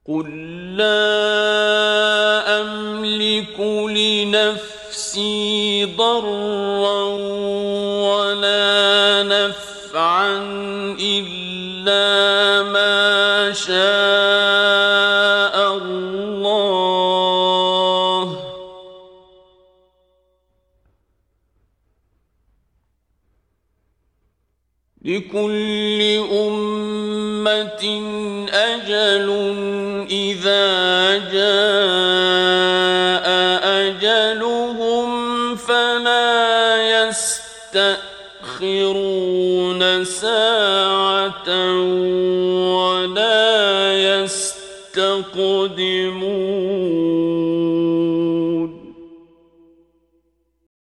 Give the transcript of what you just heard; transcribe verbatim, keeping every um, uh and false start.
قل لا أملك لنفسي ضرا ولا نفعا إلا ما شاء الله لكل أمة أجل إذا جاء أجلهم فلا يستأخرون ساعة ولا يستقدمون